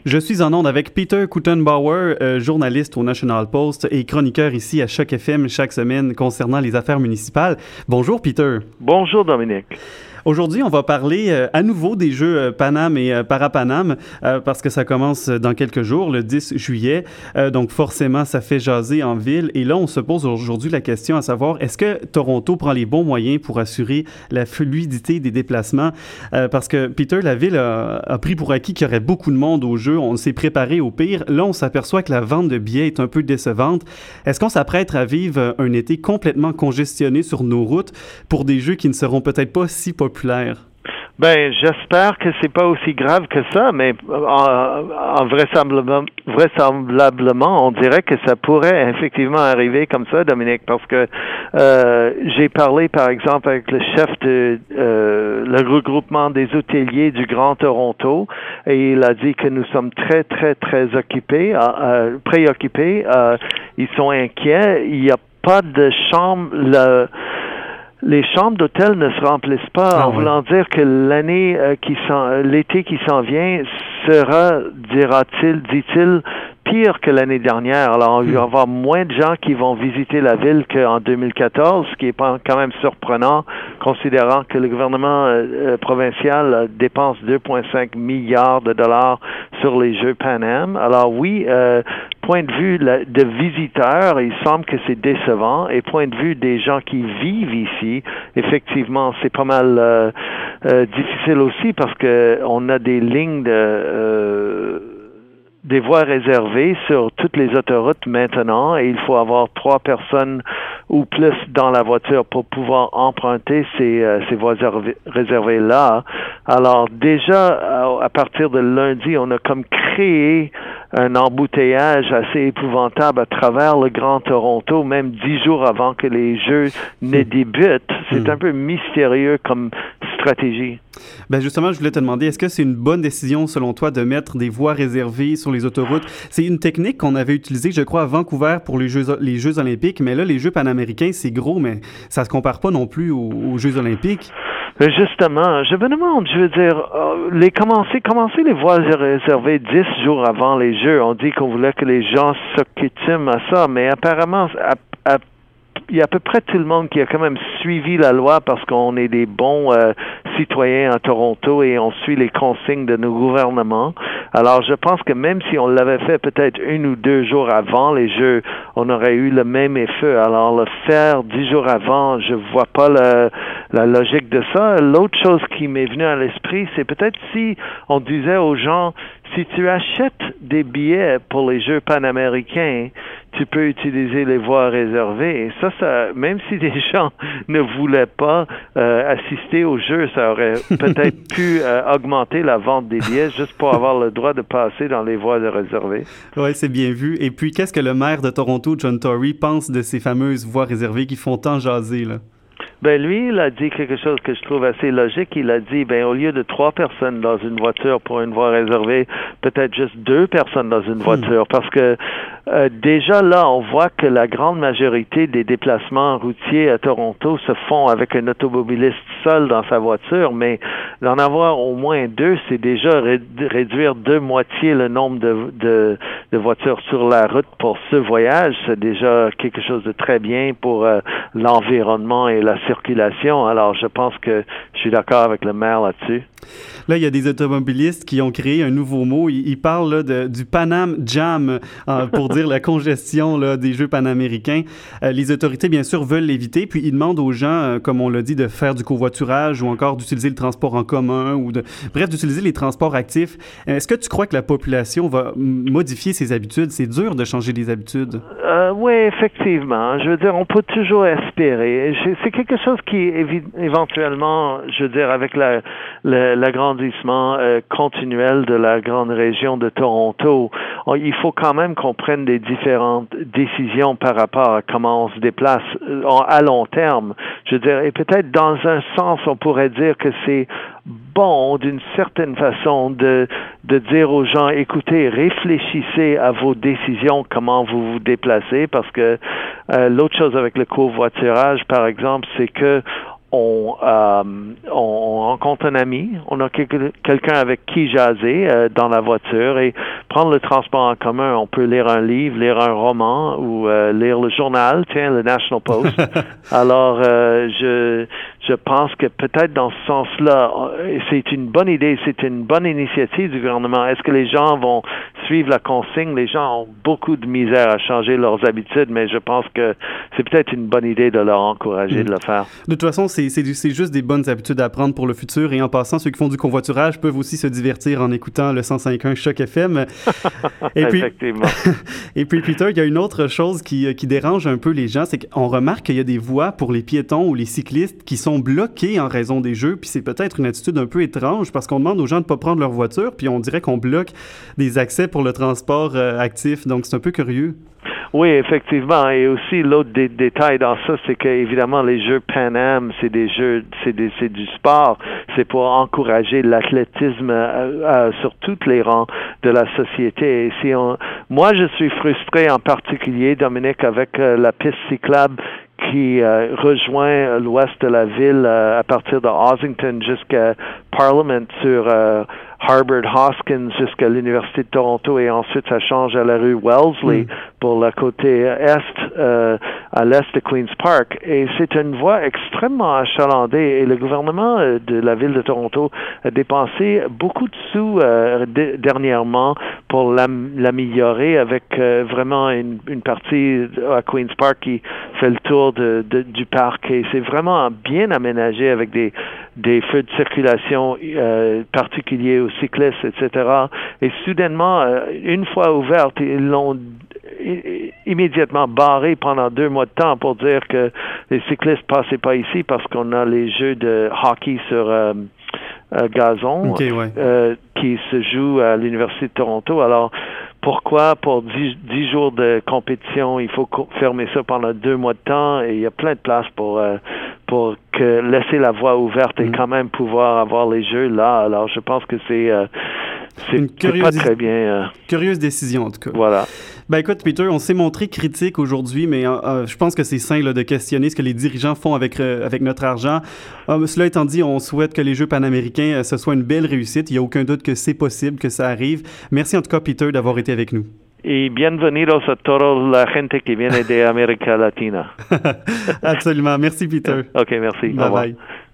Je suis en onde avec Peter Coutenbauer, journaliste au National Post et chroniqueur ici à Choc FM chaque semaine concernant les affaires municipales. Bonjour Peter. Bonjour Dominique. Aujourd'hui, on va parler à nouveau des Jeux Pan-Am et Parapan-Am parce que ça commence dans quelques jours, le 10 juillet. Donc forcément, ça fait jaser en ville. Et là, on se pose aujourd'hui la question à savoir, est-ce que Toronto prend les bons moyens pour assurer la fluidité des déplacements? Parce que, Peter, la ville a pris pour acquis qu'il y aurait beaucoup de monde aux Jeux. On s'est préparé au pire. Là, on s'aperçoit que la vente de billets est un peu décevante. Est-ce qu'on s'apprête à vivre un été complètement congestionné sur nos routes pour des Jeux qui ne seront peut-être pas si populaires? Ben, j'espère que c'est pas aussi grave que ça, mais vraisemblablement, on dirait que ça pourrait effectivement arriver comme ça, Dominique, parce que j'ai parlé, par exemple, avec le chef de le regroupement des hôteliers du Grand Toronto, et il a dit que nous sommes très, très, très préoccupés. Ils sont inquiets. Il n'y a pas de chambre. Les chambres d'hôtel ne se remplissent pas, en voulant dire que l'été qui s'en vient sera, dit-il, pire que l'année dernière. Alors, il va y avoir moins de gens qui vont visiter la ville qu'en 2014, ce qui est quand même surprenant, considérant que le gouvernement provincial dépense 2,5 milliards de dollars sur les Jeux Pan-Am. Alors oui, point de vue de visiteurs, il semble que c'est décevant. Et point de vue des gens qui vivent ici, effectivement, c'est pas mal difficile aussi parce que on a des lignes des voies réservées sur toutes les autoroutes maintenant et il faut avoir 3 personnes ou plus dans la voiture pour pouvoir emprunter ces voies réservées-là. Alors déjà, à partir de lundi, on a comme créé un embouteillage assez épouvantable à travers le Grand Toronto, même 10 jours avant que les Jeux ne débutent. C'est un peu mystérieux comme stratégie. Ben justement, je voulais te demander, est-ce que c'est une bonne décision, selon toi, de mettre des voies réservées sur les autoroutes? C'est une technique qu'on avait utilisée, je crois, à Vancouver pour les Jeux olympiques, mais là, les Jeux panaméricains, c'est gros, mais ça se compare pas non plus aux Jeux olympiques. Justement, je me demande, je veux dire, commencer les voies réservées 10 jours avant les Jeux. On dit qu'on voulait que les gens s'accoutument à ça, mais apparemment, il y a à peu près tout le monde qui a quand même suivi la loi parce qu'on est des bons citoyens à Toronto et on suit les consignes de nos gouvernements. Alors, je pense que même si on l'avait fait peut-être 1 ou 2 jours avant les Jeux, on aurait eu le même effet. Alors, le faire 10 jours avant, je vois pas la logique de ça. L'autre chose qui m'est venue à l'esprit, c'est peut-être si on disait aux gens, si tu achètes des billets pour les Jeux panaméricains, tu peux utiliser les voies réservées. Et ça, même si des gens ne voulaient pas assister aux Jeux, ça aurait peut-être pu augmenter la vente des billets juste pour avoir le droit de passer dans les voies réservées. Oui, c'est bien vu. Et puis, qu'est-ce que le maire de Toronto, John Tory, pense de ces fameuses voies réservées qui font tant jaser, là? Ben lui, il a dit quelque chose que je trouve assez logique. Il a dit, au lieu de 3 personnes dans une voiture pour une voie réservée, peut-être juste 2 personnes dans une voiture, parce que déjà là, on voit que la grande majorité des déplacements routiers à Toronto se font avec un automobiliste seul dans sa voiture, mais d'en avoir au moins 2, c'est déjà réduire de moitié le nombre de voitures sur la route pour ce voyage. C'est déjà quelque chose de très bien pour l'environnement et la circulation. Alors, je pense que je suis d'accord avec le maire là-dessus. Là, il y a des automobilistes qui ont créé un nouveau mot. Ils parlent là, du Pan-Am Jam pour dire la congestion là, des Jeux panaméricains. Les autorités, bien sûr, veulent l'éviter. Puis, ils demandent aux gens, comme on l'a dit, de faire du covoiturage ou encore d'utiliser le transport en commun bref, d'utiliser les transports actifs. Est-ce que tu crois que la population va modifier ses habitudes? C'est dur de changer des habitudes. Oui, effectivement. Je veux dire, on peut toujours espérer. C'est quelque chose qui, éventuellement, je veux dire, avec l'agrandissement continuel de la grande région de Toronto, il faut quand même qu'on prenne des différentes décisions par rapport à comment on se déplace à long terme. Je veux dire, et peut-être dans un sens, on pourrait dire que c'est bon, d'une certaine façon, de dire aux gens, écoutez, réfléchissez à vos décisions, comment vous vous déplacez, parce que l'autre chose avec le covoiturage, par exemple, c'est que on rencontre un ami, on a quelqu'un avec qui jaser dans la voiture et prendre le transport en commun. On peut lire un livre, lire un roman ou lire le journal, le National Post. Alors, je pense que peut-être dans ce sens-là, c'est une bonne idée, c'est une bonne initiative du gouvernement. Est-ce que les gens vont suivre la consigne? Les gens ont beaucoup de misère à changer leurs habitudes, mais je pense que c'est peut-être une bonne idée de leur encourager de le faire. De toute façon, c'est juste des bonnes habitudes à prendre pour le futur. Et en passant, ceux qui font du convoiturage peuvent aussi se divertir en écoutant le 105.1 Choc FM. Et puis, effectivement. Et puis, Peter, il y a une autre chose qui dérange un peu les gens, c'est qu'on remarque qu'il y a des voies pour les piétons ou les cyclistes qui sont bloquées en raison des jeux. Puis c'est peut-être une attitude un peu étrange parce qu'on demande aux gens de ne pas prendre leur voiture, puis on dirait qu'on bloque des accès pour le transport actif. Donc, c'est un peu curieux. Oui, effectivement. Et aussi, l'autre détail dans ça, c'est que évidemment les Jeux Pan Am, c'est du sport. C'est pour encourager l'athlétisme sur tous les rangs de la société. Et moi, je suis frustré en particulier, Dominique, avec la piste cyclable qui rejoint l'ouest de la ville à partir de Ossington jusqu'à Parliament sur Harvard Hoskins jusqu'à l'Université de Toronto et ensuite ça change à la rue Wellesley pour le côté est, à l'est de Queen's Park. Et c'est une voie extrêmement achalandée et le gouvernement de la ville de Toronto a dépensé beaucoup de sous dernièrement pour l'améliorer avec vraiment une partie à Queen's Park qui fait le tour du parc et c'est vraiment bien aménagé avec des feux de circulation particuliers aux cyclistes, etc. Et soudainement, une fois ouverte, ils l'ont immédiatement barré pendant 2 mois de temps pour dire que les cyclistes passaient pas ici parce qu'on a les jeux de hockey sur gazon qui se jouent à l'Université de Toronto. Alors, pourquoi pour 10 jours de compétition, il faut fermer ça pendant 2 mois de temps et il y a plein de place pour laisser la voie ouverte et quand même pouvoir avoir les jeux là. Alors, je pense que c'est pas très bien. Curieuse décision, en tout cas. Voilà. Ben écoute, Peter, on s'est montré critique aujourd'hui, mais je pense que c'est sain là, de questionner ce que les dirigeants font avec notre argent. Cela étant dit, on souhaite que les Jeux panaméricains, ce soit une belle réussite. Il n'y a aucun doute que c'est possible, que ça arrive. Merci en tout cas, Peter, d'avoir été avec nous. Et bienvenidos a todos la gente qui viene de América Latina. Absolument. Merci, Peter. OK, merci. Bye bye.